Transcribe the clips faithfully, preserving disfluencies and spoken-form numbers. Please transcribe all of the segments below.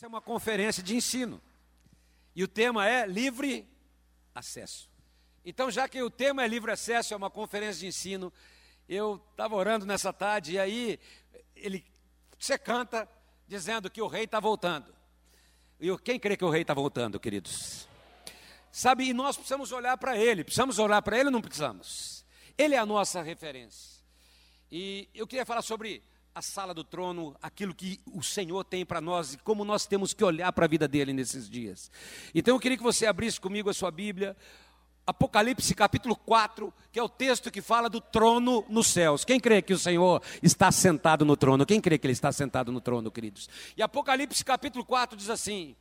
Essa é uma conferência de ensino. E o tema é livre acesso. Então, já que o tema é livre acesso, é uma conferência de ensino, eu estava orando nessa tarde e aí ele, você canta dizendo que o rei está voltando. E quem crê que o rei está voltando, queridos? Sabe, e nós precisamos olhar para ele. Precisamos olhar para ele ou não precisamos? Ele é a nossa referência. E eu queria falar sobre a sala do trono, aquilo que o Senhor tem para nós e como nós temos que olhar para a vida dele nesses dias. Então eu queria que você abrisse comigo a sua Bíblia, Apocalipse capítulo quatro, que é o texto que fala do trono nos céus. Quem crê que o Senhor está sentado no trono? Quem crê que ele está sentado no trono, queridos? E Apocalipse capítulo quatro diz assim,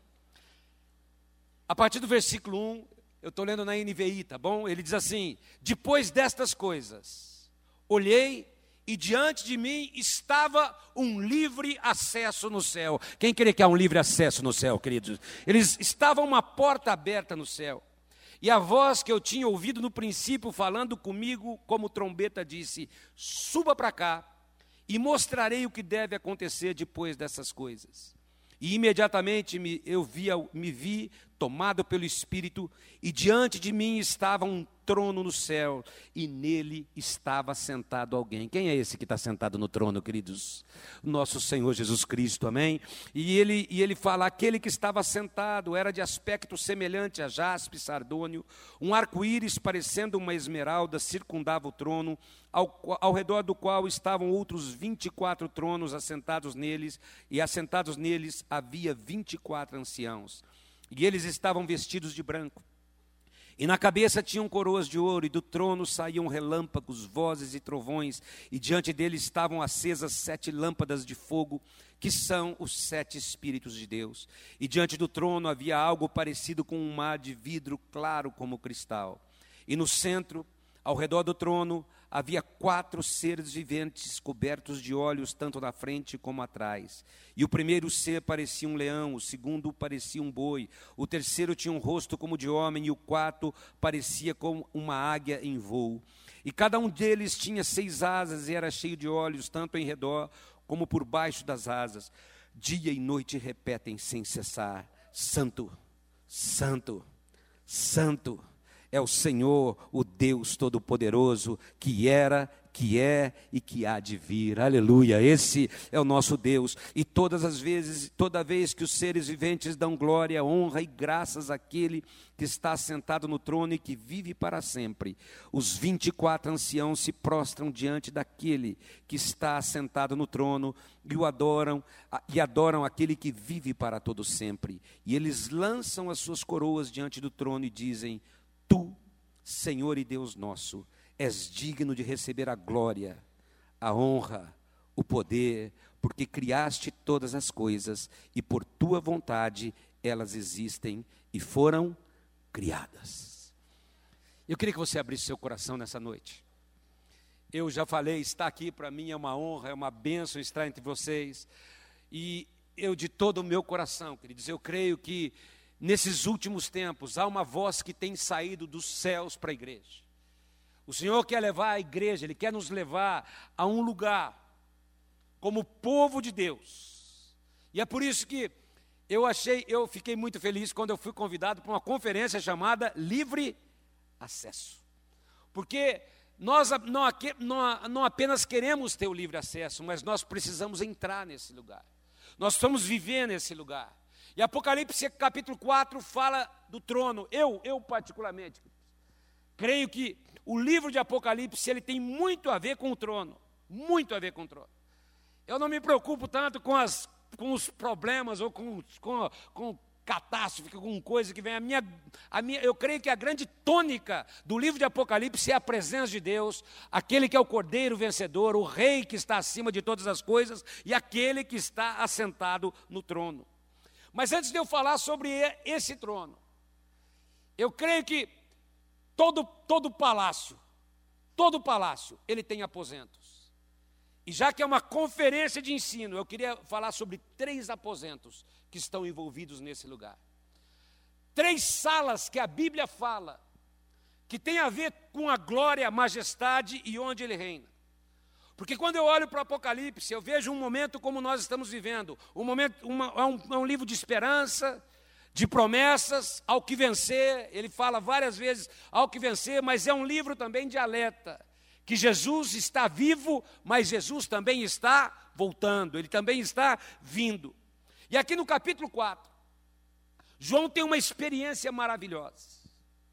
a partir do versículo um, eu estou lendo na N V I, tá bom? Ele diz assim: depois destas coisas, olhei e diante de mim estava um livre acesso no céu. Quem crê que há um livre acesso no céu, queridos? Eles estavam uma porta aberta no céu. E a voz que eu tinha ouvido no princípio falando comigo como trombeta disse: suba para cá e mostrarei o que deve acontecer depois dessas coisas. E imediatamente me, eu via, me vi tomado pelo Espírito, e diante de mim estava um trono no céu, e nele estava sentado alguém. Quem é esse que está sentado no trono, queridos? Nosso Senhor Jesus Cristo, amém? E ele, e ele fala, aquele que estava sentado era de aspecto semelhante a jaspe sardônio, um arco-íris parecendo uma esmeralda circundava o trono, ao, ao redor do qual estavam outros vinte e quatro tronos assentados neles, e assentados neles havia vinte e quatro anciãos. E eles estavam vestidos de branco. E na cabeça tinham coroas de ouro, e do trono saíam relâmpagos, vozes e trovões, e diante deles estavam acesas sete lâmpadas de fogo, que são os sete Espíritos de Deus. E diante do trono havia algo parecido com um mar de vidro claro como cristal. E no centro, ao redor do trono, havia quatro seres viventes cobertos de olhos, tanto na frente como atrás. E o primeiro ser parecia um leão, o segundo parecia um boi, o terceiro tinha um rosto como de homem, e o quarto parecia como uma águia em voo. E cada um deles tinha seis asas e era cheio de olhos, tanto em redor como por baixo das asas. Dia e noite repetem sem cessar: Santo, Santo, Santo é o Senhor, o Deus Todo-Poderoso, que era, que é e que há de vir. Aleluia, esse é o nosso Deus. E todas as vezes, toda vez que os seres viventes dão glória, honra e graças àquele que está sentado no trono e que vive para sempre, os vinte e quatro anciãos se prostram diante daquele que está assentado no trono e o adoram, e adoram aquele que vive para todo sempre. E eles lançam as suas coroas diante do trono e dizem: Tu, Senhor e Deus nosso, és digno de receber a glória, a honra, o poder, porque criaste todas as coisas e por tua vontade elas existem e foram criadas. Eu queria que você abrisse seu coração nessa noite. Eu já falei, estar aqui para mim é uma honra, é uma bênção estar entre vocês. E eu de todo o meu coração, queridos, eu creio que nesses últimos tempos, há uma voz que tem saído dos céus para a igreja. O Senhor quer levar a igreja, Ele quer nos levar a um lugar, como povo de Deus. E é por isso que eu achei, eu fiquei muito feliz quando eu fui convidado para uma conferência chamada Livre Acesso. Porque nós não, não, não apenas queremos ter o livre acesso, mas nós precisamos entrar nesse lugar. Nós precisamos viver nesse lugar. E Apocalipse capítulo quatro fala do trono. Eu, eu particularmente, creio que o livro de Apocalipse ele tem muito a ver com o trono. Muito a ver com o trono. Eu não me preocupo tanto com, as, com os problemas ou com, com, com catástrofe, com coisa que vem. A minha, a minha, eu creio que a grande tônica do livro de Apocalipse é a presença de Deus, aquele que é o Cordeiro vencedor, o Rei que está acima de todas as coisas e aquele que está assentado no trono. Mas antes de eu falar sobre esse trono, eu creio que todo, todo palácio, todo palácio, ele tem aposentos. E já que é uma conferência de ensino, eu queria falar sobre três aposentos que estão envolvidos nesse lugar. Três salas que a Bíblia fala, que tem a ver com a glória, a majestade e onde ele reina. Porque quando eu olho para o Apocalipse, eu vejo um momento como nós estamos vivendo, um momento, uma, é, um, é um livro de esperança, de promessas, ao que vencer. Ele fala várias vezes ao que vencer, mas é um livro também de alerta, que Jesus está vivo, mas Jesus também está voltando, ele também está vindo. E aqui no capítulo quatro, João tem uma experiência maravilhosa.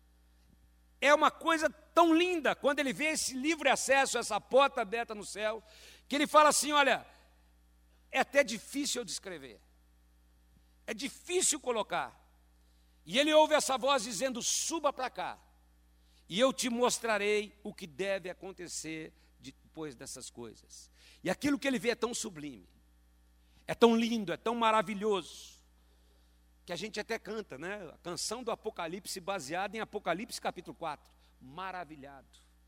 É uma coisa tão linda quando ele vê esse livre acesso, essa porta aberta no céu, que ele fala assim, olha, é até difícil eu descrever, é difícil colocar. E ele ouve essa voz dizendo, suba para cá, e eu te mostrarei o que deve acontecer depois dessas coisas. E aquilo que ele vê é tão sublime, é tão lindo, é tão maravilhoso, que a gente até canta, né? A canção do Apocalipse baseada em Apocalipse capítulo quatro. Maravilhado,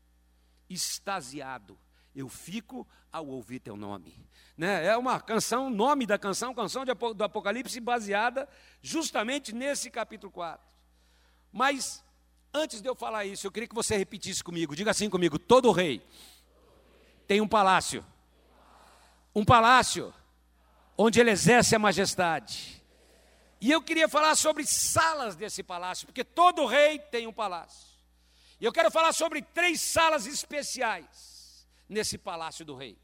extasiado, eu fico ao ouvir teu nome. Né? É uma canção, nome da canção, canção de, do Apocalipse baseada justamente nesse capítulo quatro. Mas, antes de eu falar isso, eu queria que você repetisse comigo, diga assim comigo, todo rei tem um palácio, um palácio onde ele exerce a majestade. E eu queria falar sobre salas desse palácio, porque todo rei tem um palácio. E eu quero falar sobre três salas especiais nesse palácio do rei.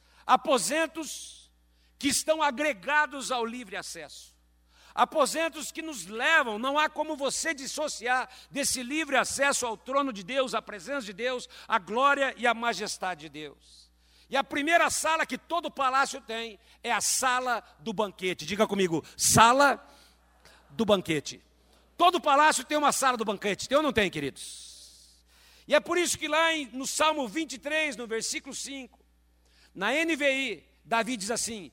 Aposentos que estão agregados ao livre acesso. Aposentos que nos levam, não há como você dissociar desse livre acesso ao trono de Deus, à presença de Deus, à glória e à majestade de Deus. E a primeira sala que todo palácio tem é a sala do banquete. Diga comigo, sala do banquete. Todo palácio tem uma sala do banquete, tem ou não tem, queridos? E é por isso que lá em, no Salmo vinte e três, no versículo cinco, na N V I, Davi diz assim,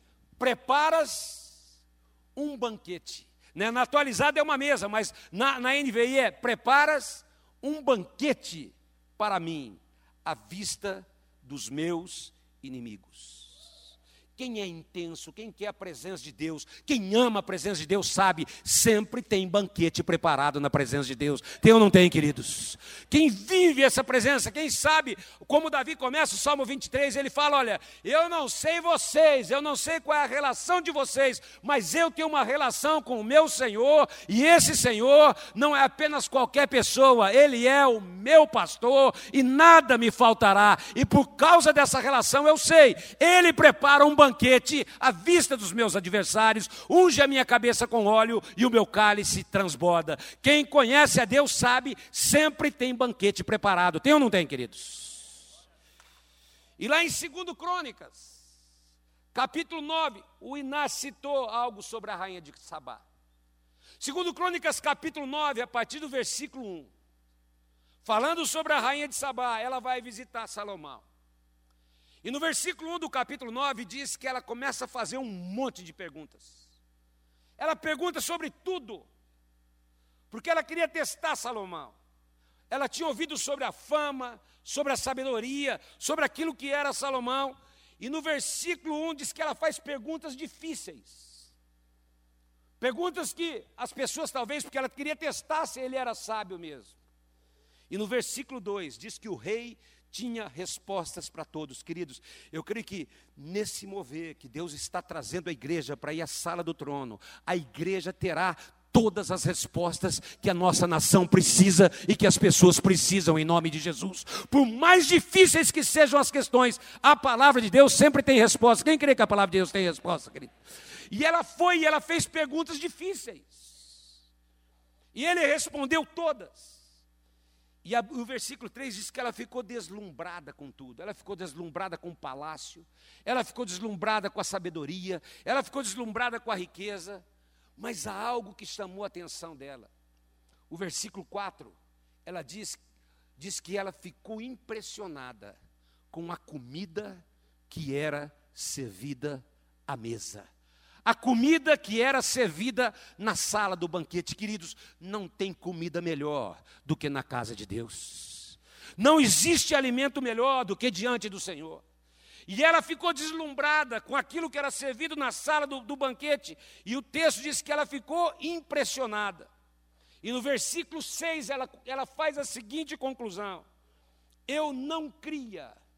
preparas um banquete. Né? Na atualizada é uma mesa, mas na, na N V I é, preparas um banquete para mim, à vista dos meus inimigos. Quem é intenso, quem quer a presença de Deus, quem ama a presença de Deus sabe, sempre tem banquete preparado na presença de Deus. Tem ou não tem, queridos? Quem vive essa presença, quem sabe, como Davi começa o Salmo vinte e três, ele fala, olha, eu não sei vocês, eu não sei qual é a relação de vocês, mas eu tenho uma relação com o meu Senhor, e esse Senhor não é apenas qualquer pessoa, Ele é o meu pastor, e nada me faltará, e por causa dessa relação eu sei, Ele prepara um banquete à vista dos meus adversários, unge a minha cabeça com óleo e o meu cálice transborda. Quem conhece a Deus sabe, sempre tem banquete preparado. Tem ou não tem, queridos? E lá em Segundo Crônicas, capítulo nove, o Inácio citou algo sobre a rainha de Sabá. Segundo Crônicas, capítulo nove, a partir do versículo um, falando sobre a rainha de Sabá, ela vai visitar Salomão. E no versículo um do capítulo nove diz que ela começa a fazer um monte de perguntas. Ela pergunta sobre tudo, porque ela queria testar Salomão. Ela tinha ouvido sobre a fama, sobre a sabedoria, sobre aquilo que era Salomão. E no versículo um diz que ela faz perguntas difíceis. Perguntas que as pessoas talvez, porque ela queria testar se ele era sábio mesmo. E no versículo dois diz que o rei tinha respostas para todos. Queridos, eu creio que nesse mover que Deus está trazendo a igreja para ir à sala do trono, a igreja terá todas as respostas que a nossa nação precisa e que as pessoas precisam em nome de Jesus. Por mais difíceis que sejam as questões, a palavra de Deus sempre tem resposta. Quem crê que a palavra de Deus tem resposta, querido? E ela foi e ela fez perguntas difíceis. E ele respondeu todas. E a, o versículo três diz que ela ficou deslumbrada com tudo. Ela ficou deslumbrada com o palácio, ela ficou deslumbrada com a sabedoria, ela ficou deslumbrada com a riqueza, mas há algo que chamou a atenção dela. O versículo quatro, ela diz, diz que ela ficou impressionada com a comida que era servida à mesa. A comida que era servida na sala do banquete. Queridos, não tem comida melhor do que na casa de Deus. Não existe alimento melhor do que diante do Senhor. E ela ficou deslumbrada com aquilo que era servido na sala do, do banquete. E o texto diz que ela ficou impressionada. E no versículo seis ela, ela faz a seguinte conclusão: eu não cria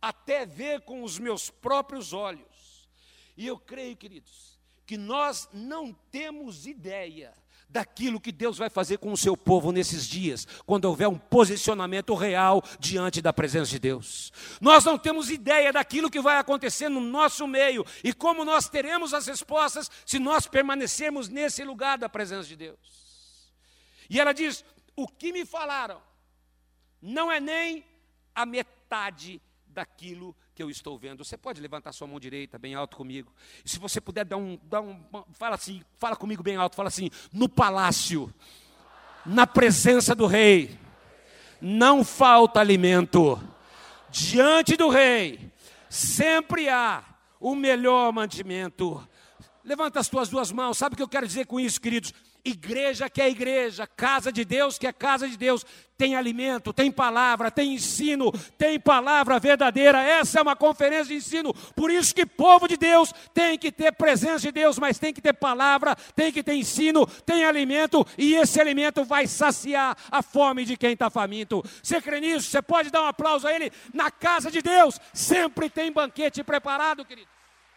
até ver com os meus próprios olhos. E eu creio, queridos, que nós não temos ideia daquilo que Deus vai fazer com o seu povo nesses dias, quando houver um posicionamento real diante da presença de Deus. Nós não temos ideia daquilo que vai acontecer no nosso meio e como nós teremos as respostas se nós permanecermos nesse lugar da presença de Deus. E ela diz: o que me falaram não é nem a metade daquilo que eu estou vendo. Você pode levantar sua mão direita bem alto comigo? E se você puder dar um, dar um, fala assim, fala comigo bem alto, fala assim: no palácio, na presença do rei, não falta alimento. Diante do rei, sempre há o melhor mantimento. Levanta as tuas duas mãos. Sabe o que eu quero dizer com isso, queridos? Igreja que é igreja, casa de Deus que é casa de Deus, tem alimento, tem palavra, tem ensino, tem palavra verdadeira. Essa é uma conferência de ensino. Por isso que povo de Deus tem que ter presença de Deus, mas tem que ter palavra, tem que ter ensino, tem alimento, e esse alimento vai saciar a fome de quem está faminto. Você crê nisso? Você pode dar um aplauso a ele? Na casa de Deus sempre tem banquete preparado, querido.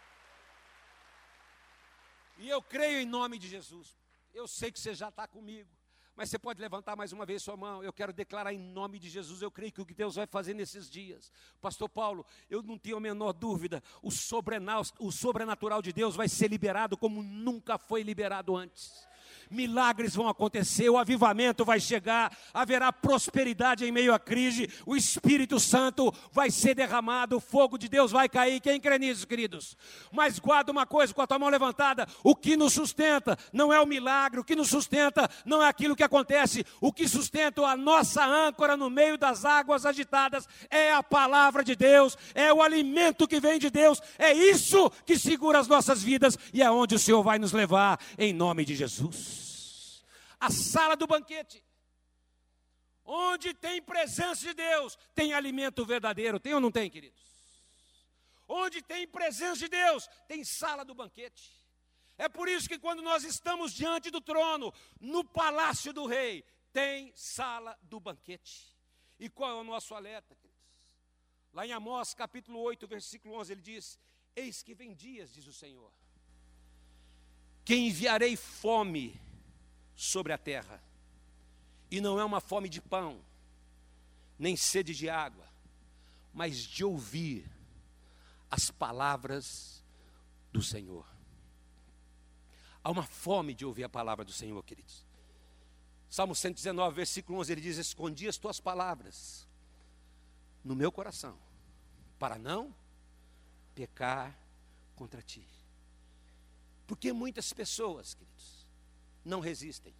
E eu creio em nome de Jesus. Eu sei que você já está comigo, mas você pode levantar mais uma vez sua mão. Eu quero declarar em nome de Jesus, eu creio que o que Deus vai fazer nesses dias. Pastor Paulo, eu não tenho a menor dúvida, o sobrenatural de Deus vai ser liberado como nunca foi liberado antes. Milagres vão acontecer, o avivamento vai chegar, haverá prosperidade em meio à crise, o Espírito Santo vai ser derramado, o fogo de Deus vai cair. Quem crê nisso, queridos? Mas guarda uma coisa com a tua mão levantada: o que nos sustenta não é o milagre, o que nos sustenta não é aquilo que acontece, o que sustenta a nossa âncora no meio das águas agitadas é a palavra de Deus, é o alimento que vem de Deus, é isso que segura as nossas vidas e é onde o Senhor vai nos levar, em nome de Jesus. A sala do banquete, onde tem presença de Deus, tem alimento verdadeiro. Tem ou não tem, queridos? Onde tem presença de Deus, tem sala do banquete. É por isso que quando nós estamos diante do trono, no palácio do rei, tem sala do banquete. E qual é o nosso alerta, queridos? Lá em Amós capítulo oito, versículo onze, ele diz: eis que vem dias, diz o Senhor, que enviarei fome sobre a terra, e não é uma fome de pão, nem sede de água, mas de ouvir as palavras do Senhor. Há uma fome de ouvir a palavra do Senhor, queridos. Salmo cento e dezenove, versículo onze, ele diz: escondi as tuas palavras no meu coração, para não pecar contra ti. Porque muitas pessoas, queridos, não resistem.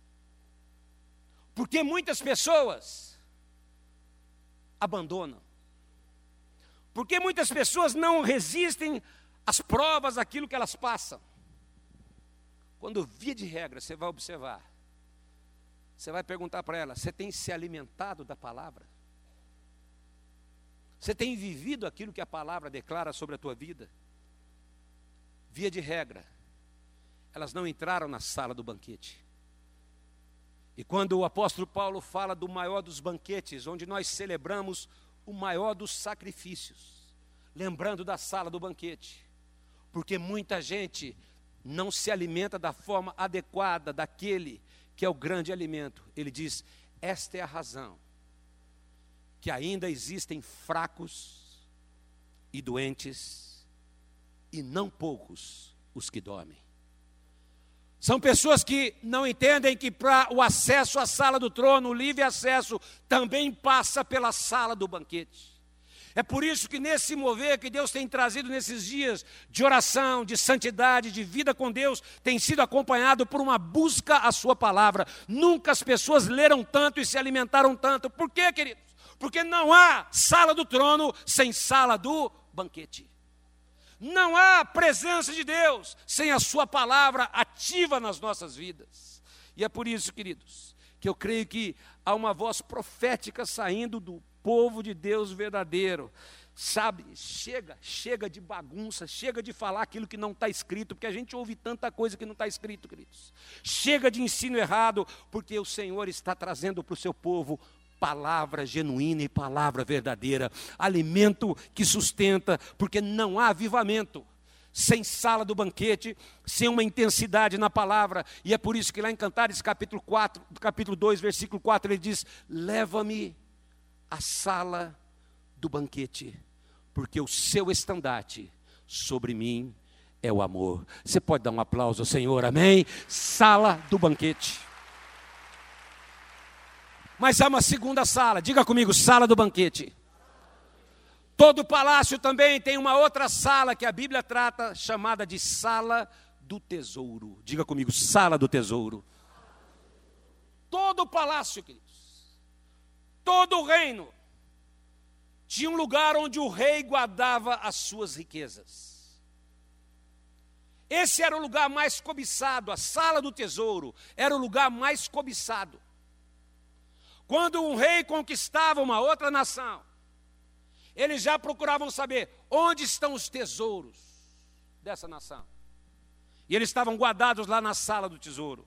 Porque muitas pessoas abandonam. Porque muitas pessoas não resistem às provas, àquilo que elas passam. Quando via de regra, você vai observar, você vai perguntar para ela: você tem se alimentado da palavra? Você tem vivido aquilo que a palavra declara sobre a tua vida? Via de regra, elas não entraram na sala do banquete. E quando o apóstolo Paulo fala do maior dos banquetes, onde nós celebramos o maior dos sacrifícios, lembrando da sala do banquete, porque muita gente não se alimenta da forma adequada daquele que é o grande alimento. Ele diz: esta é a razão que ainda existem fracos e doentes, e não poucos os que dormem. São pessoas que não entendem que para o acesso à sala do trono, o livre acesso, também passa pela sala do banquete. É por isso que nesse mover que Deus tem trazido nesses dias de oração, de santidade, de vida com Deus, tem sido acompanhado por uma busca à sua palavra. Nunca as pessoas leram tanto e se alimentaram tanto. Por quê, queridos? Porque não há sala do trono sem sala do banquete. Não há presença de Deus sem a sua palavra ativa nas nossas vidas. E é por isso, queridos, que eu creio que há uma voz profética saindo do povo de Deus verdadeiro. Sabe, chega, chega de bagunça, chega de falar aquilo que não está escrito, porque a gente ouve tanta coisa que não está escrito, queridos. Chega de ensino errado, porque o Senhor está trazendo para o seu povo palavra genuína e palavra verdadeira, alimento que sustenta, porque não há avivamento sem sala do banquete, sem uma intensidade na palavra. E é por isso que lá em Cantares capítulo quatro, capítulo dois, versículo quatro, ele diz: leva-me à sala do banquete, porque o seu estandarte sobre mim é o amor. Você pode dar um aplauso ao Senhor, amém? Sala do banquete. Mas há uma segunda sala, diga comigo, sala do banquete. Todo palácio também tem uma outra sala que a Bíblia trata, chamada de sala do tesouro. Diga comigo, sala do tesouro. Todo palácio, queridos, todo reino, tinha um lugar onde o rei guardava as suas riquezas. Esse era o lugar mais cobiçado, a sala do tesouro era o lugar mais cobiçado. Quando um rei conquistava uma outra nação, eles já procuravam saber onde estão os tesouros dessa nação. E eles estavam guardados lá na sala do tesouro.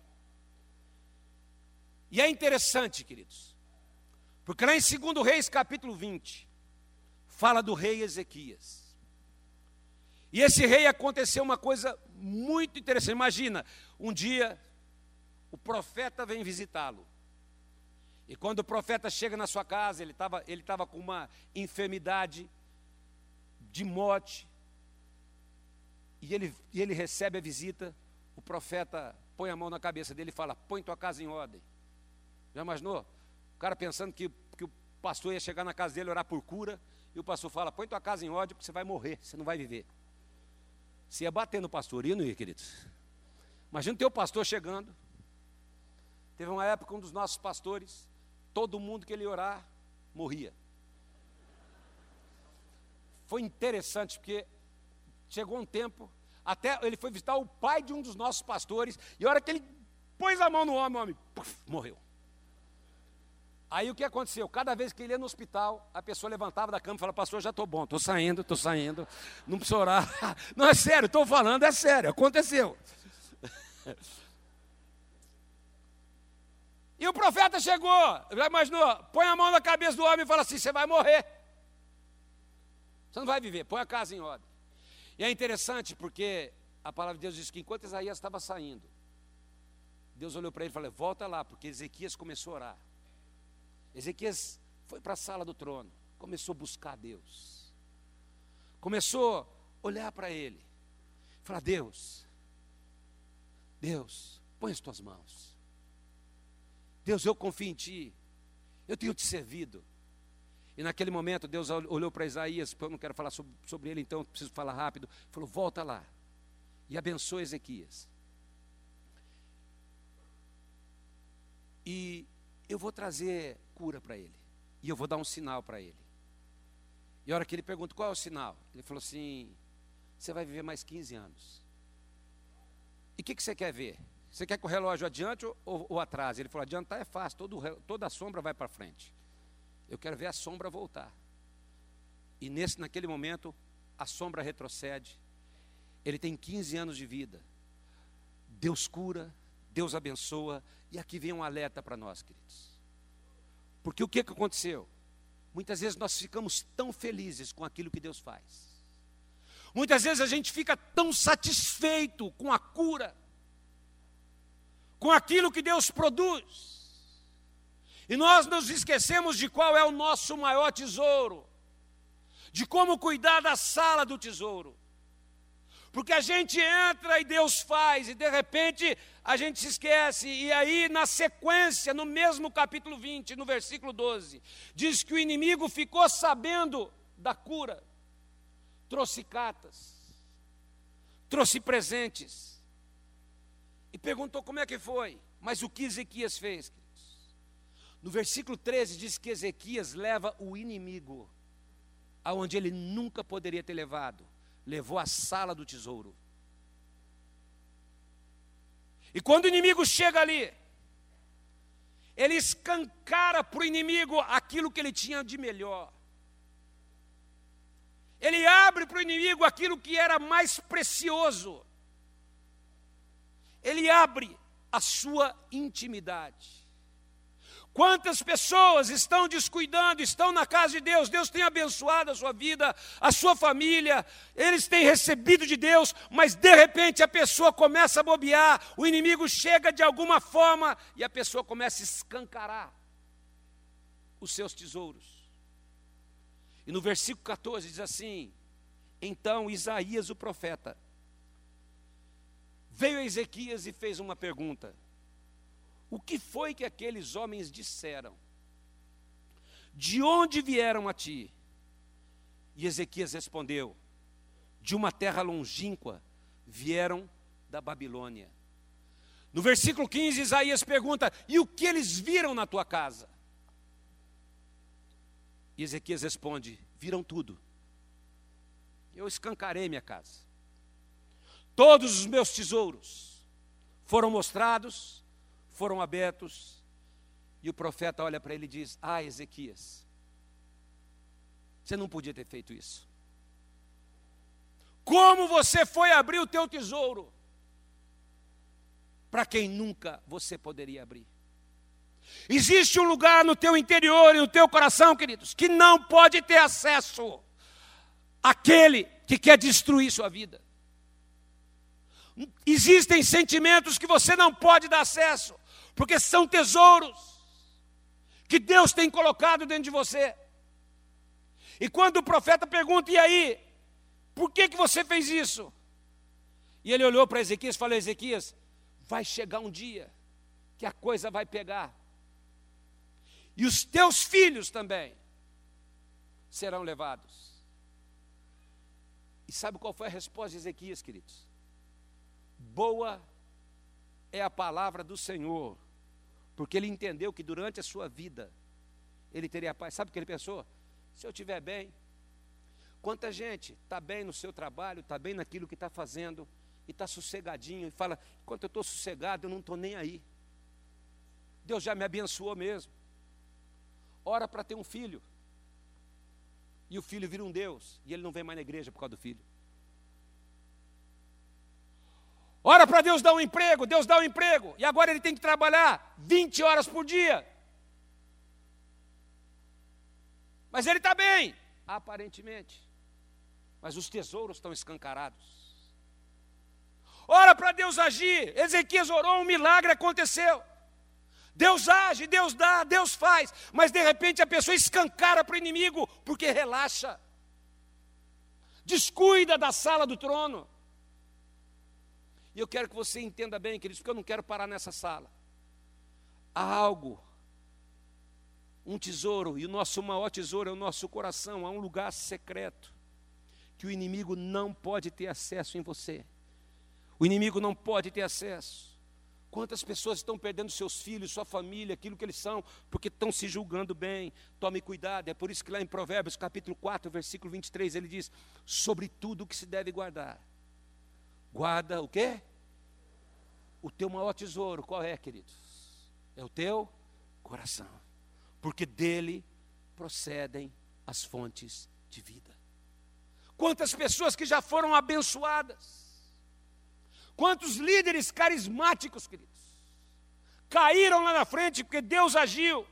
E é interessante, queridos, porque lá em segundo Reis, capítulo vinte, fala do rei Ezequias. E esse rei aconteceu uma coisa muito interessante. Imagina, um dia o profeta vem visitá-lo. E quando o profeta chega na sua casa, ele estava ele estava com uma enfermidade de morte. E ele, e ele recebe a visita, o profeta põe a mão na cabeça dele e fala: põe tua casa em ordem. Já imaginou? O cara pensando que, que o pastor ia chegar na casa dele orar por cura, e o pastor fala: põe tua casa em ordem porque você vai morrer, você não vai viver. Você ia bater no pastor, ia ou não ia, queridos? Imagina o teu pastor chegando. Teve uma época, um dos nossos pastores, todo mundo que ele orar, morria. Foi interessante, porque chegou um tempo, até ele foi visitar o pai de um dos nossos pastores, e a hora que ele pôs a mão no homem, o homem puff, morreu. Aí o que aconteceu? Cada vez que ele ia no hospital, a pessoa levantava da cama e falava: pastor, já estou bom, estou saindo, estou saindo, não precisa orar. Não, é sério, estou falando, é sério, aconteceu. E o profeta chegou, já imaginou? Põe a mão na cabeça do homem e fala assim: você vai morrer. Você não vai viver, põe a casa em ordem. E é interessante porque a palavra de Deus diz que enquanto Isaías estava saindo, Deus olhou para ele e falou: volta lá, porque Ezequias começou a orar. Ezequias foi para a sala do trono, começou a buscar Deus. Começou a olhar para ele, falar: Deus, Deus, põe as tuas mãos. Deus, eu confio em Ti, eu tenho Te servido. E naquele momento Deus olhou para Isaías, eu não quero falar sobre, sobre ele, então preciso falar rápido. Falou: volta lá e abençoa Ezequias. E eu vou trazer cura para ele, e eu vou dar um sinal para ele. E a hora que ele pergunta: qual é o sinal? Ele falou assim: você vai viver mais quinze anos. E o que, que você quer ver? Você quer que o relógio adiante ou, ou, ou atrás? Ele falou: adiantar é fácil, todo, toda a sombra vai para frente. Eu quero ver a sombra voltar. E nesse, naquele momento, a sombra retrocede. Ele tem quinze anos de vida. Deus cura, Deus abençoa. E aqui vem um alerta para nós, queridos. Porque o que, que aconteceu? Muitas vezes nós ficamos tão felizes com aquilo que Deus faz. Muitas vezes a gente fica tão satisfeito com a cura, com aquilo que Deus produz. E nós nos esquecemos de qual é o nosso maior tesouro, de como cuidar da sala do tesouro. Porque a gente entra e Deus faz, e de repente a gente se esquece. E aí na sequência, no mesmo capítulo vinte, no versículo doze, diz que o inimigo ficou sabendo da cura, trouxe cartas, trouxe presentes, e perguntou como é que foi. Mas o que Ezequias fez, queridos? No versículo treze diz que Ezequias leva o inimigo aonde ele nunca poderia ter levado. Levou à sala do tesouro. E quando o inimigo chega ali, ele escancara para o inimigo aquilo que ele tinha de melhor. Ele abre para o inimigo aquilo que era mais precioso. Ele abre a sua intimidade. Quantas pessoas estão descuidando, estão na casa de Deus, Deus tem abençoado a sua vida, a sua família, eles têm recebido de Deus, mas de repente a pessoa começa a bobear, o inimigo chega de alguma forma e a pessoa começa a escancarar os seus tesouros. E no versículo catorze diz assim: então Isaías o profeta veio a Ezequias e fez uma pergunta: o que foi que aqueles homens disseram? De onde vieram a ti? E Ezequias respondeu: de uma terra longínqua, vieram da Babilônia. No versículo quinze, Isaías pergunta: e o que eles viram na tua casa? E Ezequias responde: viram tudo. Eu escancarei minha casa. Todos os meus tesouros foram mostrados, foram abertos, e o profeta olha para ele e diz: ah, Ezequias, você não podia ter feito isso. Como você foi abrir o teu tesouro para quem nunca você poderia abrir? Existe um lugar no teu interior e no teu coração, queridos, que não pode ter acesso àquele que quer destruir sua vida. Existem sentimentos que você não pode dar acesso, porque são tesouros que Deus tem colocado dentro de você. E quando o profeta pergunta: e aí, por que que você fez isso? E ele olhou para Ezequias e falou: Ezequias, vai chegar um dia que a coisa vai pegar, e os teus filhos também serão levados. E sabe qual foi a resposta de Ezequias, queridos? Boa é a palavra do Senhor, porque ele entendeu que durante a sua vida ele teria paz. Sabe o que ele pensou? Se eu estiver bem, quanta gente está bem no seu trabalho, está bem naquilo que está fazendo, e está sossegadinho, e fala: enquanto eu estou sossegado, eu não estou nem aí, Deus já me abençoou mesmo. Ora para ter um filho, e o filho vira um Deus, e ele não vem mais na igreja por causa do filho. Ora para Deus dar um emprego, Deus dá um emprego, e agora ele tem que trabalhar vinte horas por dia. Mas ele está bem, aparentemente, mas os tesouros estão escancarados. Ora para Deus agir, Ezequias orou, um milagre aconteceu. Deus age, Deus dá, Deus faz, mas de repente a pessoa escancara para o inimigo, porque relaxa, descuida da sala do trono. E eu quero que você entenda bem, queridos, porque eu não quero parar nessa sala. Há algo, um tesouro, e o nosso maior tesouro é o nosso coração. Há um lugar secreto que o inimigo não pode ter acesso em você. O inimigo não pode ter acesso. Quantas pessoas estão perdendo seus filhos, sua família, aquilo que eles são, porque estão se julgando bem? Tome cuidado. É por isso que lá em Provérbios capítulo quatro, versículo vinte e três, ele diz: sobre tudo o que se deve guardar, guarda o quê? O teu maior tesouro. Qual é, queridos? É o teu coração, porque dele procedem as fontes de vida. Quantas pessoas que já foram abençoadas, quantos líderes carismáticos, queridos, caíram lá na frente porque Deus agiu,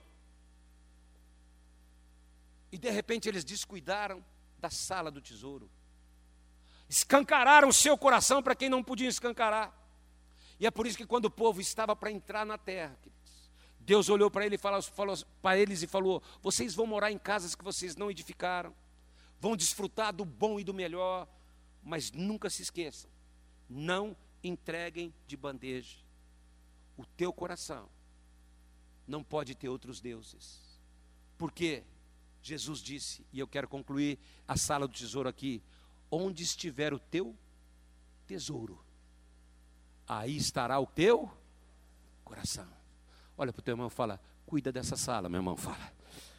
e de repente eles descuidaram da sala do tesouro, escancararam o seu coração para quem não podia escancarar. E é por isso que quando o povo estava para entrar na terra, queridos, Deus olhou para ele e falou, falou para eles e falou: vocês vão morar em casas que vocês não edificaram, vão desfrutar do bom e do melhor, mas nunca se esqueçam, não entreguem de bandeja o teu coração. Não pode ter outros deuses, porque Jesus disse, e eu quero concluir a sala do tesouro aqui: onde estiver o teu tesouro, aí estará o teu coração. Olha para o teu irmão e fala: cuida dessa sala, meu irmão. Fala,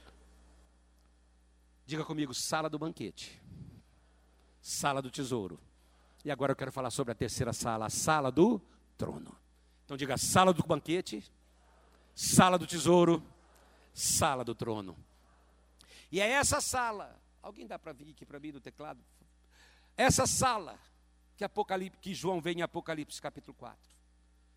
diga comigo: sala do banquete, sala do tesouro. E agora eu quero falar sobre a terceira sala, a sala do trono. Então diga: sala do banquete, sala do tesouro, sala do trono. E é essa sala, alguém dá para vir aqui para mim do teclado? Essa sala que, Apocalipse, que João vê em Apocalipse capítulo quatro.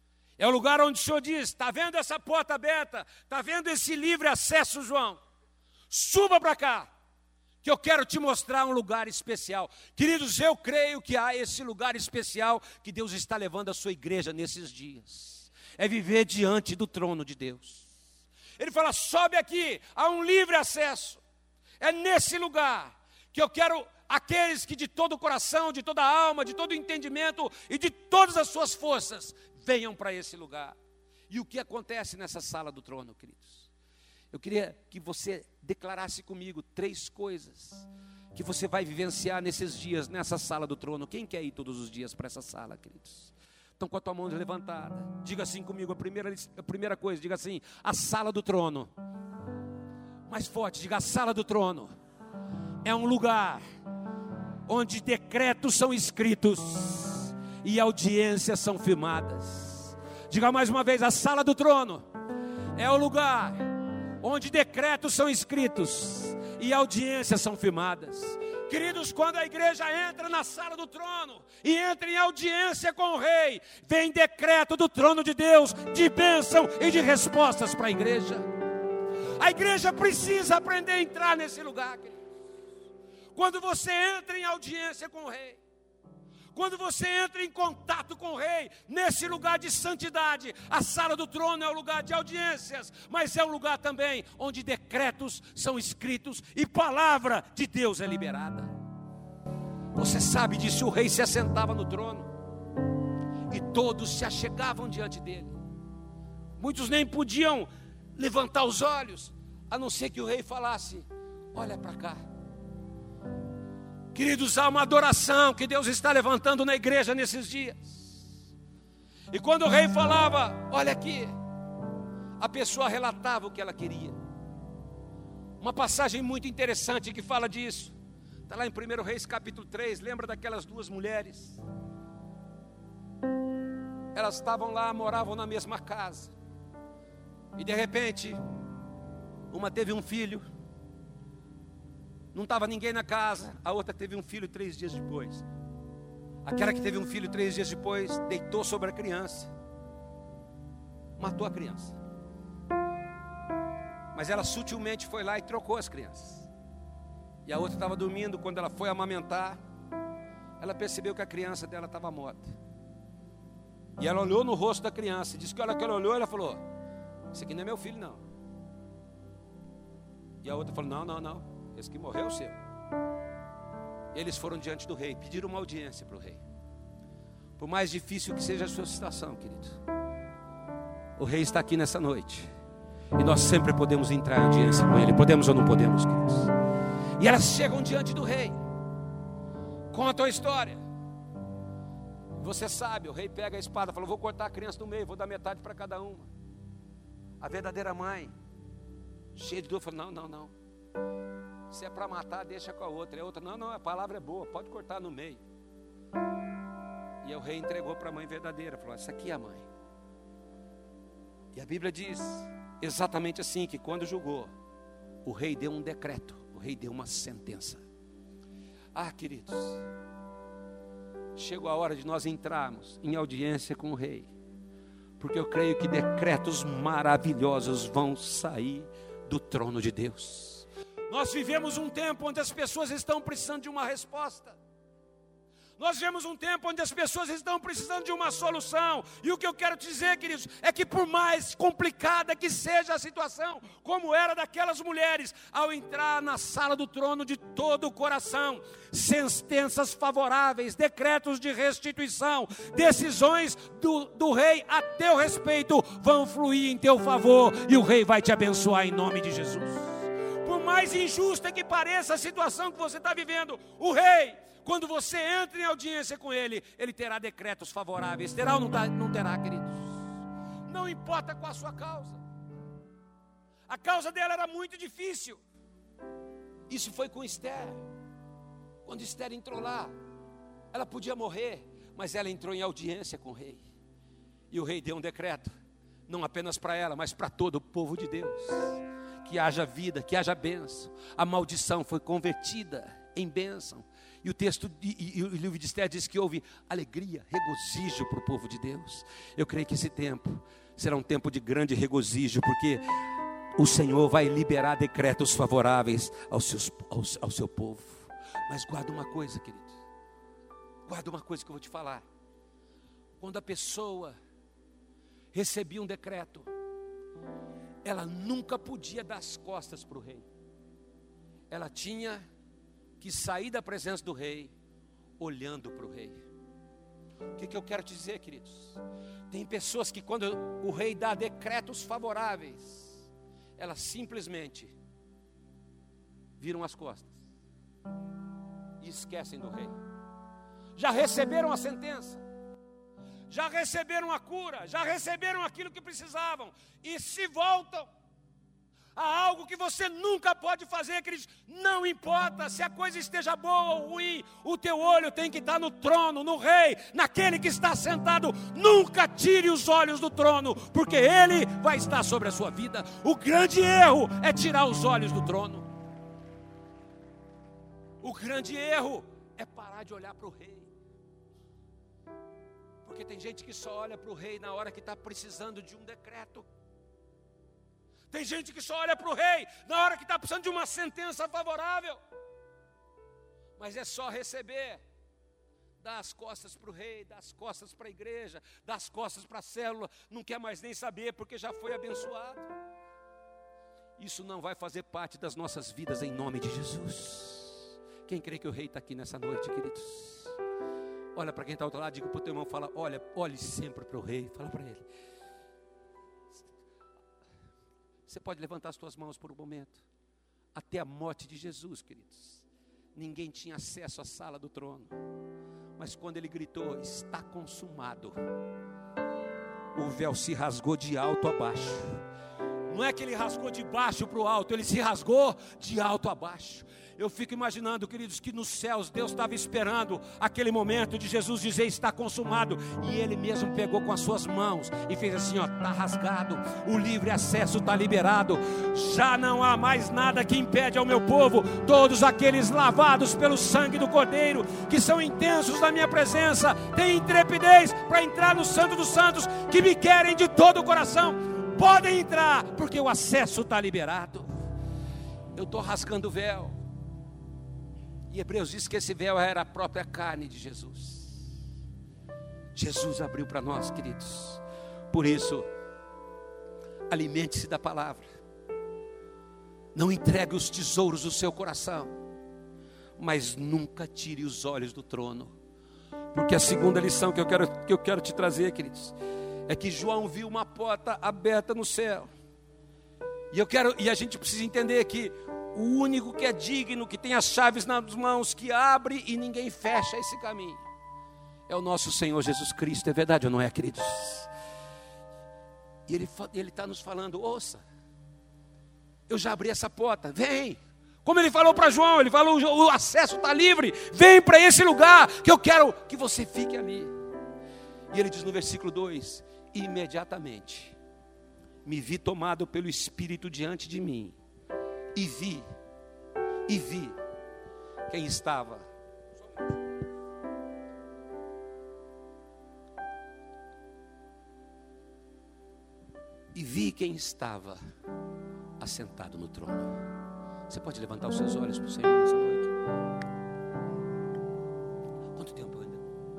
É o lugar onde o Senhor diz, está vendo essa porta aberta? Está vendo esse livre acesso, João? Suba para cá, que eu quero te mostrar um lugar especial. Queridos, eu creio que há esse lugar especial que Deus está levando a sua igreja nesses dias. É viver diante do trono de Deus. Ele fala, sobe aqui, há um livre acesso. É nesse lugar que eu quero aqueles que de todo o coração, de toda a alma, de todo o entendimento e de todas as suas forças, venham para esse lugar. E o que acontece nessa sala do trono, queridos? Eu queria que você declarasse comigo três coisas que você vai vivenciar nesses dias, nessa sala do trono. Quem quer ir todos os dias para essa sala, queridos? Então, com a tua mão levantada, diga assim comigo, a primeira, a primeira coisa, diga assim, a sala do trono. Mais forte, diga, a sala do trono é um lugar onde decretos são escritos e audiências são firmadas. Diga mais uma vez, a sala do trono é o lugar onde decretos são escritos e audiências são firmadas. Queridos, quando a igreja entra na sala do trono e entra em audiência com o rei, vem decreto do trono de Deus, de bênção e de respostas para a igreja. A igreja precisa aprender a entrar nesse lugar, queridos. Quando você entra em audiência com o rei, quando você entra em contato com o rei, nesse lugar de santidade, a sala do trono é o lugar de audiências, mas é um lugar também onde decretos são escritos e palavra de Deus é liberada. Você sabe disso, o rei se assentava no trono e todos se achegavam diante dele. Muitos nem podiam levantar os olhos, a não ser que o rei falasse, olha para cá. Queridos, há uma adoração que Deus está levantando na igreja nesses dias. E quando o rei falava, olha aqui, a pessoa relatava o que ela queria. Uma passagem muito interessante que fala disso. Está lá em primeiro Reis capítulo três, lembra daquelas duas mulheres? Elas estavam lá, moravam na mesma casa. E de repente, uma teve um filho. Não estava ninguém na casa, a outra teve um filho três dias depois. Aquela que teve um filho três dias depois, deitou sobre a criança, matou a criança. Mas ela sutilmente foi lá e trocou as crianças. E a outra estava dormindo, quando ela foi amamentar, ela percebeu que a criança dela estava morta. E ela olhou no rosto da criança, e disse que a hora que ela olhou, ela falou, esse aqui não é meu filho não. E a outra falou, não, não, não. Esse que morreu é o seu. Eles foram diante do rei, pediram uma audiência para o rei. Por mais difícil que seja a sua situação, querido, o rei está aqui nessa noite. E nós sempre podemos entrar em audiência com ele. Podemos ou não podemos, queridos? E elas chegam diante do rei, contam a história. Você sabe, o rei pega a espada e fala, vou cortar a criança no meio, vou dar metade para cada uma. A verdadeira mãe, cheia de dor, fala, não, não, não. Se é para matar, deixa com a outra. E a outra, não, não, a palavra é boa, pode cortar no meio. E o rei entregou para a mãe verdadeira, falou, essa aqui é a mãe. E a Bíblia diz exatamente assim, que quando julgou, o rei deu um decreto, o rei deu uma sentença. Ah, queridos, chegou a hora de nós entrarmos em audiência com o rei, porque eu creio que decretos maravilhosos vão sair do trono de Deus. Nós vivemos um tempo onde as pessoas estão precisando de uma resposta. Nós vivemos um tempo onde as pessoas estão precisando de uma solução. E o que eu quero te dizer, queridos, é que por mais complicada que seja a situação, como era daquelas mulheres, ao entrar na sala do trono de todo o coração, sentenças favoráveis, decretos de restituição, decisões do, do rei a teu respeito vão fluir em teu favor, e o rei vai te abençoar em nome de Jesus. Por mais injusta que pareça a situação que você está vivendo, o rei, quando você entra em audiência com ele, ele terá decretos favoráveis. Terá ou não, tá, não terá, queridos? Não importa qual a sua causa. A causa dela era muito difícil. Isso foi com Esther. Quando Esther entrou lá, ela podia morrer, mas ela entrou em audiência com o rei. E o rei deu um decreto, não apenas para ela, mas para todo o povo de Deus. Que haja vida, que haja bênção. A maldição foi convertida em bênção. E o texto, e, e o livro de Esther diz que houve alegria, regozijo para o povo de Deus. Eu creio que esse tempo será um tempo de grande regozijo, porque o Senhor vai liberar decretos favoráveis aos seus, aos, ao seu povo. Mas guarda uma coisa, querido. Guarda uma coisa que eu vou te falar. Quando a pessoa recebia um decreto, ela nunca podia dar as costas para o rei. Ela tinha que sair da presença do rei, olhando para o rei. O que, que eu quero te dizer, queridos? Tem pessoas que quando o rei dá decretos favoráveis, elas simplesmente viram as costas e esquecem do rei. Já receberam a sentença, já receberam a cura, já receberam aquilo que precisavam, e se voltam a algo que você nunca pode fazer, queridos. Não importa se a coisa esteja boa ou ruim, o teu olho tem que estar no trono, no rei, naquele que está sentado. Nunca tire os olhos do trono, porque ele vai estar sobre a sua vida. O grande erro é tirar os olhos do trono. O grande erro é parar de olhar para o rei. Porque tem gente que só olha para o rei na hora que está precisando de um decreto. Tem gente que só olha para o rei na hora que está precisando de uma sentença favorável. Mas é só receber. Dá as costas para o rei, dá as costas para a igreja, dá as costas para a célula. Não quer mais nem saber porque já foi abençoado. Isso não vai fazer parte das nossas vidas em nome de Jesus. Quem crê que o rei está aqui nessa noite, queridos? Olha para quem está ao outro lado, diga para o teu irmão, fala, olha, olhe sempre para o rei, fala para ele. Você pode levantar as suas mãos por um momento. Até a morte de Jesus, queridos, ninguém tinha acesso à sala do trono. Mas quando ele gritou, está consumado, o véu se rasgou de alto a baixo. Não é que ele rasgou de baixo para o alto, ele se rasgou de alto a baixo. Eu fico imaginando, queridos, que nos céus Deus estava esperando aquele momento de Jesus dizer está consumado, e ele mesmo pegou com as suas mãos e fez assim, ó, está rasgado, o livre acesso está liberado, já não há mais nada que impede ao meu povo, todos aqueles lavados pelo sangue do Cordeiro, que são intensos na minha presença, têm intrepidez para entrar no Santo dos Santos, que me querem de todo o coração, podem entrar, porque o acesso está liberado. Eu estou rasgando o véu. E Hebreus diz que esse véu era a própria carne de Jesus. Jesus abriu para nós, queridos. Por isso, alimente-se da palavra. Não entregue os tesouros do seu coração, mas nunca tire os olhos do trono. Porque a segunda lição que eu quero, que eu quero te trazer, queridos, é que João viu uma porta aberta no céu. E eu quero, e a gente precisa entender que o único que é digno, que tem as chaves nas mãos, que abre e ninguém fecha esse caminho, é o nosso Senhor Jesus Cristo. É verdade ou não é, queridos? E Ele Ele está nos falando, ouça, eu já abri essa porta, vem. Como Ele falou para João, Ele falou, o acesso está livre, vem para esse lugar, que eu quero que você fique ali. E Ele diz no versículo dois, imediatamente me vi tomado pelo Espírito diante de mim, E vi, e vi quem estava. E vi quem estava assentado no trono. Você pode levantar os seus olhos para o Senhor nessa noite? Quanto tempo ainda?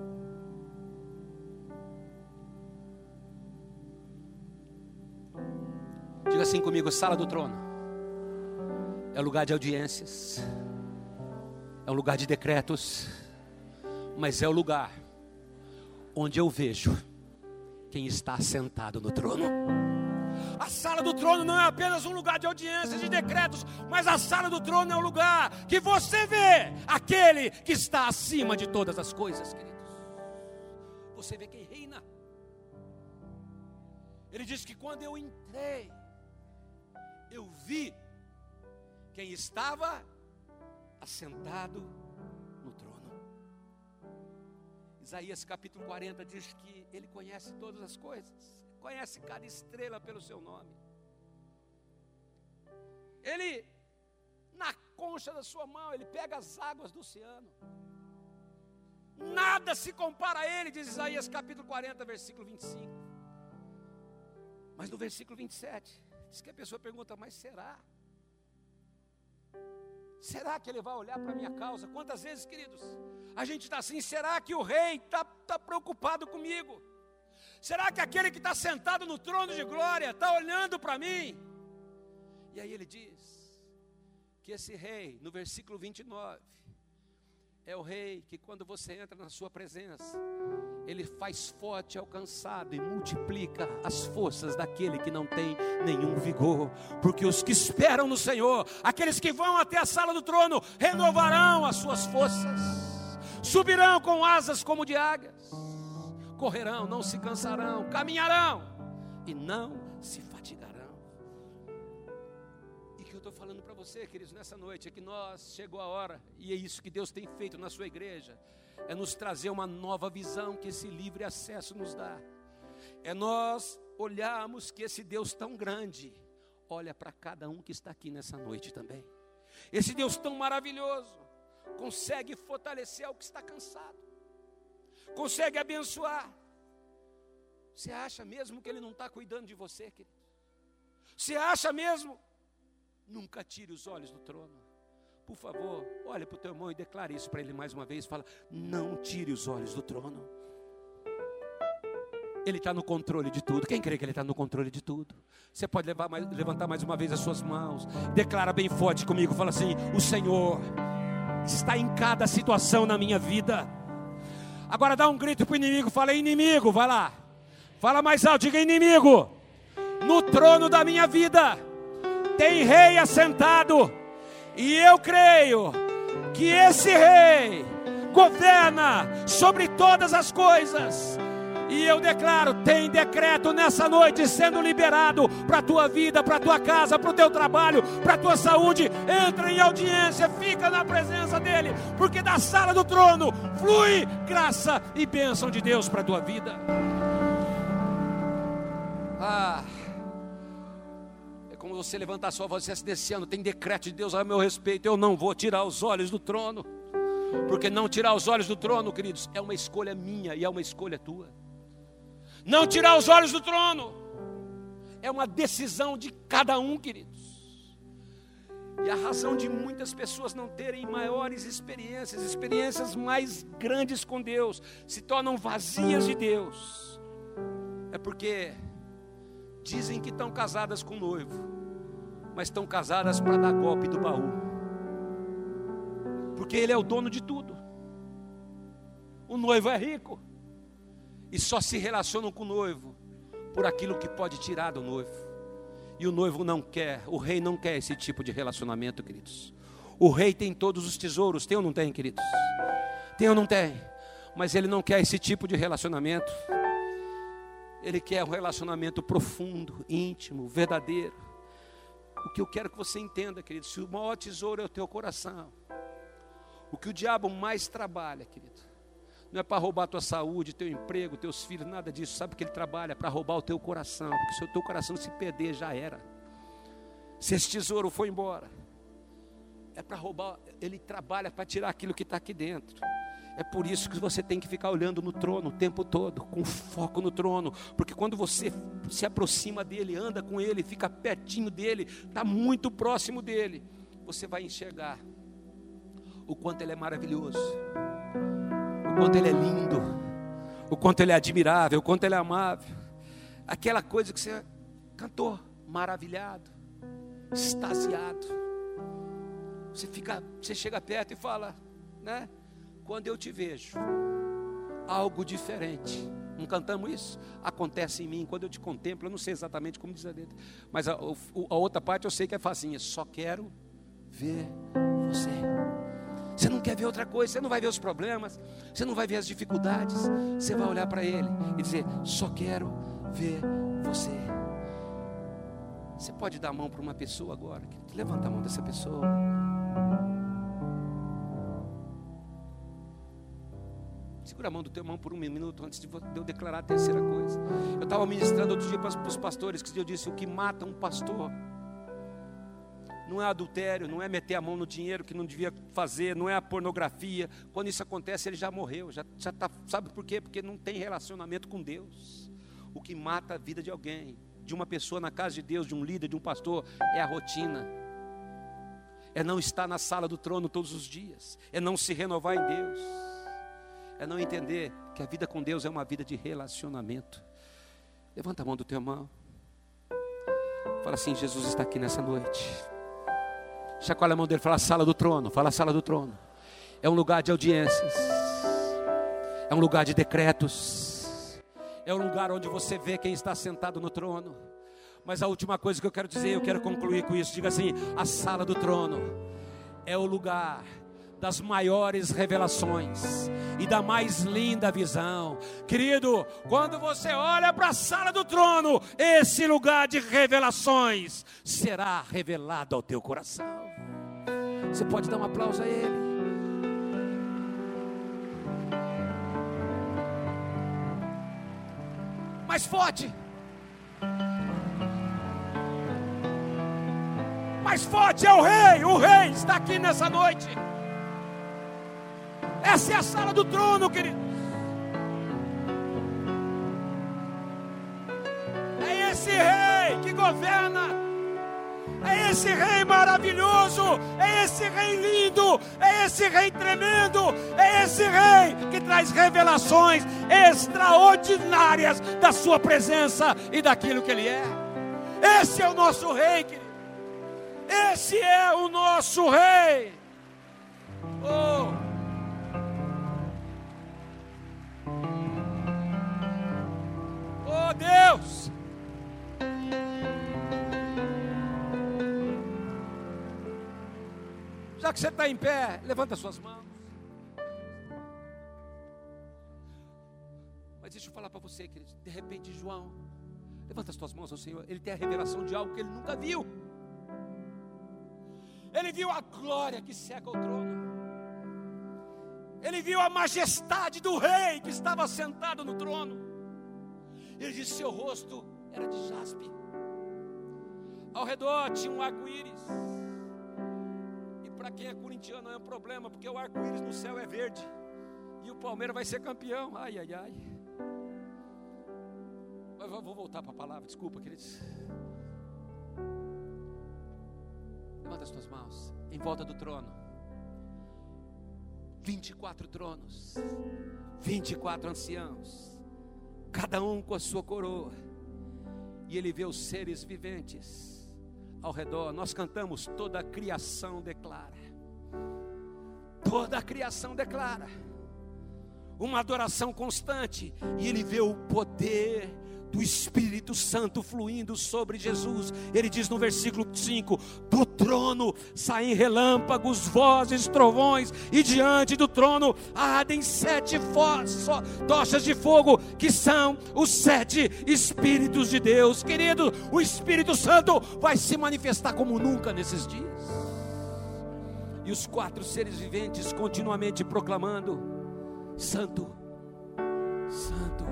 Diga assim comigo, sala do trono. É um lugar de audiências, é um lugar de decretos, mas é o lugar onde eu vejo quem está sentado no trono. A sala do trono não é apenas um lugar de audiências e decretos, mas a sala do trono é o lugar que você vê aquele que está acima de todas as coisas, queridos. Você vê quem reina. Ele diz que quando eu entrei, eu vi quem estava assentado no trono. Isaías capítulo quarenta diz que Ele conhece todas as coisas, conhece cada estrela pelo seu nome. Ele, na concha da sua mão, Ele pega as águas do oceano. Nada se compara a Ele, diz Isaías capítulo quarenta, versículo vinte e cinco. Mas no versículo vinte e sete, diz que a pessoa pergunta, mas será? Será que Ele vai olhar para a minha causa? Quantas vezes, queridos, a gente está assim, será que o rei está tá preocupado comigo? Será que aquele que está sentado no trono de glória está olhando para mim? E aí ele diz que esse rei, no versículo vinte e nove, é o rei que quando você entra na sua presença, ele faz forte ao cansado e multiplica as forças daquele que não tem nenhum vigor. Porque os que esperam no Senhor, aqueles que vão até a sala do trono, renovarão as suas forças, subirão com asas como de águias, correrão, não se cansarão, caminharão e não se fatigarão. E o que eu estou falando para você, queridos, nessa noite, é que nós, chegou a hora, e é isso que Deus tem feito na sua igreja, é nos trazer uma nova visão que esse livre acesso nos dá. É nós olharmos que esse Deus tão grande olha para cada um que está aqui nessa noite também. Esse Deus tão maravilhoso consegue fortalecer o que está cansado, consegue abençoar. Você acha mesmo que Ele não está cuidando de você, querido? Você acha mesmo? Nunca tire os olhos do trono. Por favor, olha para o teu irmão e declare isso para ele mais uma vez. Fala, não tire os olhos do trono. Ele está no controle de tudo. Quem crê que Ele está no controle de tudo? Você pode levar mais, levantar mais uma vez as suas mãos. Declara bem forte comigo. Fala assim, o Senhor está em cada situação na minha vida. Agora dá um grito para o inimigo. Fala, inimigo, vai lá. Fala mais alto, diga, inimigo. No trono da minha vida tem rei assentado. E eu creio que esse rei governa sobre todas as coisas. E eu declaro, tem decreto nessa noite sendo liberado para a tua vida, para a tua casa, para o teu trabalho, para a tua saúde. Entra em audiência, fica na presença dEle, porque da sala do trono flui graça e bênção de Deus para a tua vida. Ah, é como você levantar a sua voz e dizer, desse ano tem decreto de Deus a meu respeito, eu não vou tirar os olhos do trono. Porque não tirar os olhos do trono, queridos, é uma escolha minha e é uma escolha tua. Não tirar os olhos do trono é uma decisão de cada um, queridos. E a razão de muitas pessoas não terem maiores experiências, experiências mais grandes com Deus, se tornam vazias de Deus, é porque dizem que estão casadas com o noivo, mas estão casadas para dar golpe do baú. Porque ele é o dono de tudo. O noivo é rico e só se relacionam com o noivo por aquilo que pode tirar do noivo. E o noivo não quer, o rei não quer esse tipo de relacionamento, queridos. O rei tem todos os tesouros, tem ou não tem, queridos? Tem ou não tem? Mas ele não quer esse tipo de relacionamento. Ele quer um relacionamento profundo, íntimo, verdadeiro. O que eu quero que você entenda, querido, se o maior tesouro é o teu coração, o que o diabo mais trabalha, querido, não é para roubar a tua saúde, teu emprego, teus filhos, nada disso. Sabe o que ele trabalha? Para roubar o teu coração. Porque se o teu coração se perder, já era. Se esse tesouro for embora, é para roubar. Ele trabalha para tirar aquilo que está aqui dentro. É por isso que você tem que ficar olhando no trono o tempo todo, com foco no trono. Porque quando você se aproxima dele, anda com ele, fica pertinho dele, está muito próximo dele, você vai enxergar o quanto ele é maravilhoso, o quanto ele é lindo, o quanto ele é admirável, o quanto ele é amável. Aquela coisa que você cantou, maravilhado, extasiado. Você fica, você chega perto e fala, né? Quando eu te vejo, algo diferente. Não cantamos isso? Acontece em mim, quando eu te contemplo, eu não sei exatamente como diz a letra, mas a, a outra parte eu sei que é facinha. Só quero ver você. Você não quer ver outra coisa, você não vai ver os problemas, você não vai ver as dificuldades, você vai olhar para Ele e dizer, só quero ver você. Você pode dar a mão para uma pessoa agora, levanta a mão dessa pessoa. Segura a mão do teu irmão por um minuto antes de eu declarar a terceira coisa. Eu estava ministrando outro dia para os pastores, que eu disse, o que mata um pastor não é adultério, não é meter a mão no dinheiro que não devia fazer, não é a pornografia. Quando isso acontece, ele já morreu, já, já tá, sabe por quê? Porque não tem relacionamento com Deus. O que mata a vida de alguém, de uma pessoa na casa de Deus, de um líder, de um pastor, é a rotina. É não estar na sala do trono todos os dias, é não se renovar em Deus, é não entender que a vida com Deus é uma vida de relacionamento. Levanta a mão do teu irmão, fala assim: Jesus está aqui nessa noite. Chacoalha a mão dele, fala: sala do trono, fala sala do trono. É um lugar de audiências, é um lugar de decretos, é um lugar onde você vê quem está sentado no trono. Mas a última coisa que eu quero dizer, eu quero concluir com isso, diga assim: a sala do trono é o lugar das maiores revelações e da mais linda visão. Querido, quando você olha para a sala do trono, esse lugar de revelações será revelado ao teu coração. Você pode dar um aplauso a Ele. Mais forte. Mais forte, é o rei, o rei está aqui nessa noite. Essa é a sala do trono, querido. É esse rei que governa, é esse rei maravilhoso, é esse rei lindo, é esse rei tremendo, é esse rei que traz revelações extraordinárias da sua presença e daquilo que Ele é. Esse é o nosso rei, querido. Esse é o nosso rei. Oh. Oh Deus. Já que você está em pé, levanta suas mãos. Mas deixa eu falar para você, querido. De repente João levanta as tuas mãos ao Senhor. Ele tem a revelação de algo que ele nunca viu. Ele viu a glória que cerca o trono. Ele viu a majestade do rei que estava sentado no trono. Ele disse: seu rosto era de jaspe. Ao redor tinha um arco-íris. E para quem é corintiano não é um problema, porque o arco-íris no céu é verde. E o Palmeiras vai ser campeão. Ai, ai, ai. Mas vou voltar para a palavra, desculpa, queridos. Levanta as tuas mãos. Em volta do trono, vinte e quatro tronos, vinte e quatro anciãos, cada um com a sua coroa. E ele vê os seres viventes ao redor. Nós cantamos: toda a criação declara. Toda a criação declara uma adoração constante. E ele vê o poder do Espírito Santo fluindo sobre Jesus. Ele diz no versículo cinco: do trono saem relâmpagos, vozes, trovões, e diante do trono ardem sete tochas de fogo, que são os sete Espíritos de Deus. Querido, o Espírito Santo vai se manifestar como nunca nesses dias. E os quatro seres viventes continuamente proclamando: Santo, Santo,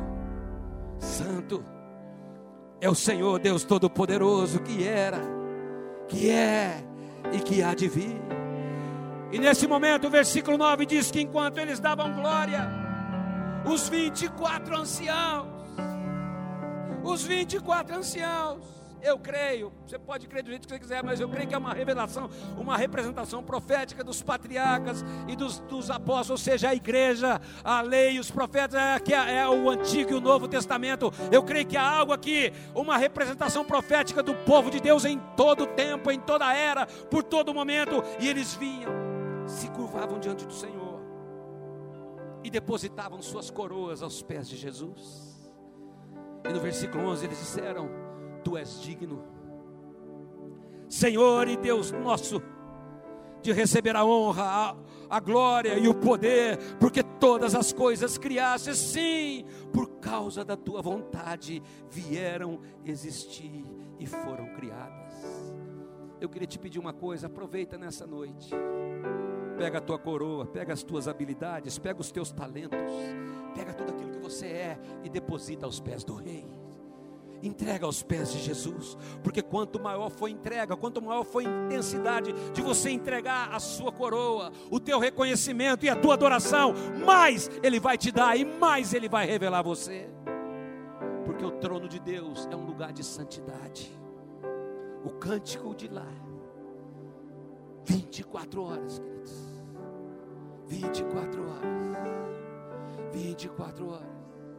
Santo é o Senhor Deus Todo-Poderoso, que era, que é e que há de vir. E nesse momento o versículo nove diz que enquanto eles davam glória, os vinte e quatro anciãos, os vinte e quatro anciãos, eu creio, você pode crer do jeito que você quiser, mas eu creio que é uma revelação, uma representação profética dos patriarcas e dos, dos apóstolos, ou seja, a igreja, a lei, os profetas, é, que é, é o Antigo e o Novo Testamento. Eu creio que há algo aqui, uma representação profética do povo de Deus em todo tempo, em toda era, por todo momento. E eles vinham, se curvavam diante do Senhor e depositavam suas coroas aos pés de Jesus. E no versículo onze eles disseram: Tu és digno, Senhor e Deus nosso, de receber a honra, a, a glória e o poder, porque todas as coisas criaste, sim, por causa da tua vontade vieram existir e foram criadas. Eu queria te pedir uma coisa, aproveita nessa noite, pega a tua coroa, pega as tuas habilidades, pega os teus talentos, pega tudo aquilo que você é e deposita aos pés do Rei. Entrega aos pés de Jesus, porque quanto maior for a entrega, quanto maior for a intensidade de você entregar a sua coroa, o teu reconhecimento e a tua adoração, mais Ele vai te dar e mais Ele vai revelar você. Porque o trono de Deus é um lugar de santidade. O cântico de lá, vinte e quatro horas, queridos, vinte e quatro horas, vinte e quatro horas.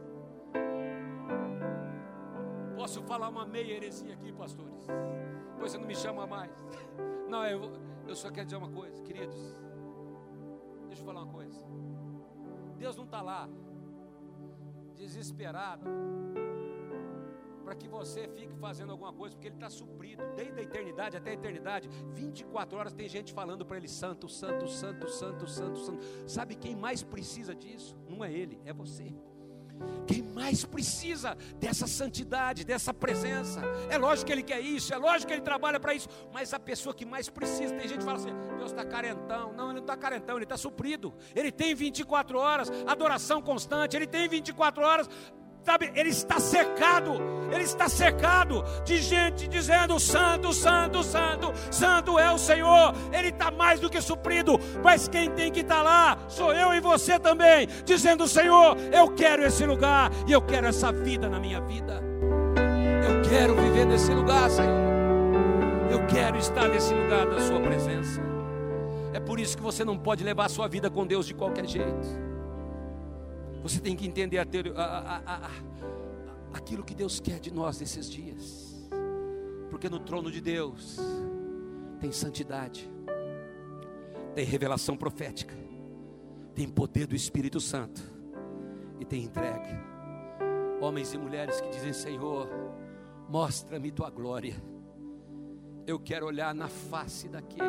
Posso falar uma meia heresia aqui, pastores? Pois você não me chama mais. Não, eu, eu só quero dizer uma coisa, queridos. Deixa eu falar uma coisa. Deus não está lá, desesperado, para que você fique fazendo alguma coisa, porque Ele está suprido, desde a eternidade até a eternidade. vinte e quatro horas tem gente falando para Ele: santo, santo, santo, santo, santo, santo. Sabe quem mais precisa disso? Não é Ele, é você. Quem mais precisa dessa santidade, dessa presença? É lógico que Ele quer isso, é lógico que Ele trabalha para isso, mas a pessoa que mais precisa, tem gente que fala assim: Deus está carentão. Não, Ele não está carentão, Ele está suprido. Ele tem vinte e quatro horas, adoração constante. Ele tem vinte e quatro horas, sabe, Ele está cercado, Ele está cercado de gente dizendo: santo, santo, santo, santo é o Senhor. Ele está mais do que suprido, mas quem tem que estar lá sou eu e você também, dizendo: Senhor, eu quero esse lugar, e eu quero essa vida na minha vida. Eu quero viver nesse lugar, Senhor. Eu quero estar nesse lugar da sua presença. É por isso que você não pode levar a sua vida com Deus de qualquer jeito. Você tem que entender a, a, a, a, aquilo que Deus quer de nós nesses dias. Porque no trono de Deus tem santidade, tem revelação profética, tem poder do Espírito Santo e tem entrega. Homens e mulheres que dizem: Senhor, mostra-me tua glória. Eu quero olhar na face daquele.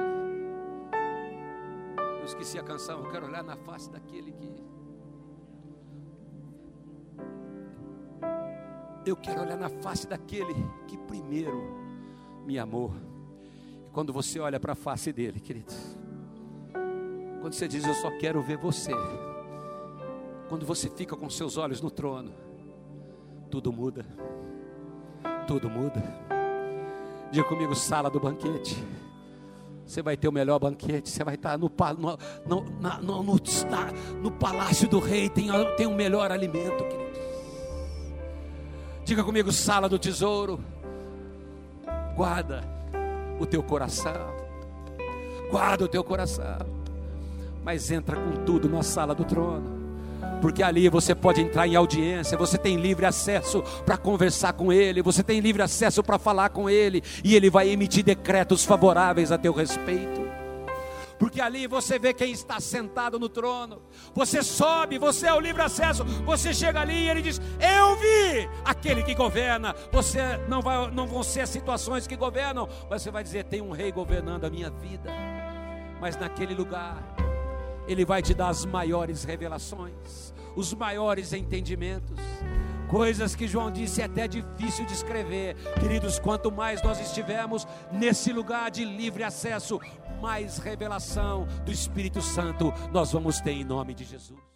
Eu esqueci a canção. Eu quero olhar na face daquele que... Eu quero olhar na face daquele que primeiro me amou. E quando você olha para a face dele, querido, quando você diz: eu só quero ver você, quando você fica com seus olhos no trono, tudo muda. Tudo muda. Diga comigo: sala do banquete. Você vai ter o melhor banquete. Você vai estar no, no, no, na, no, no, no palácio do rei. Tem, tem o melhor alimento, querido. Diga comigo: sala do tesouro. Guarda o teu coração. Guarda o teu coração. Mas entra com tudo na sala do trono. Porque ali você pode entrar em audiência. Você tem livre acesso para conversar com Ele. Você tem livre acesso para falar com Ele. E Ele vai emitir decretos favoráveis a teu respeito. Porque ali você vê quem está sentado no trono. Você sobe, você é o livre acesso. Você chega ali e Ele diz: eu vi aquele que governa. Você não, vai, não vão ser as situações que governam, mas você vai dizer: tem um rei governando a minha vida. Mas naquele lugar Ele vai te dar as maiores revelações, os maiores entendimentos, coisas que João disse é até difícil de escrever. Queridos, quanto mais nós estivermos nesse lugar de livre acesso, mais revelação do Espírito Santo nós vamos ter, em nome de Jesus.